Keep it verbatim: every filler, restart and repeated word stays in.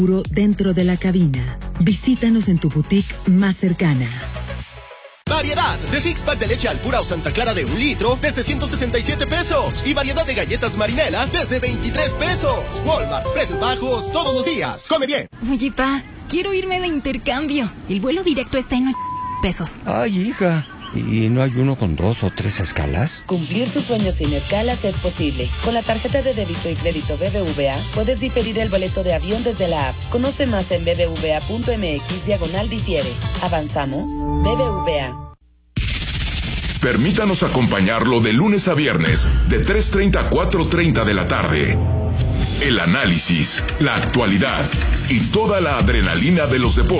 Dentro de la cabina. Visítanos en tu boutique más cercana. Variedad de six pack de leche Alpura o Santa Clara de un litro desde ciento sesenta y siete pesos. Y variedad de galletas Marinela desde veintitrés pesos. Walmart, precios bajos todos los días. Come bien. Oye, pa, quiero irme de intercambio. El vuelo directo está en pesos. Ay, hija. ¿Y no hay uno con dos o tres escalas? Cumplir tus sueños sin escalas es posible. Con la tarjeta de débito y crédito B B V A, puedes diferir el boleto de avión desde la app. Conoce más en bbva.mx diagonal difiere. ¿Avanzamos? B B V A. Permítanos acompañarlo de lunes a viernes, de tres treinta a cuatro treinta de la tarde. El análisis, la actualidad y toda la adrenalina de los deportes.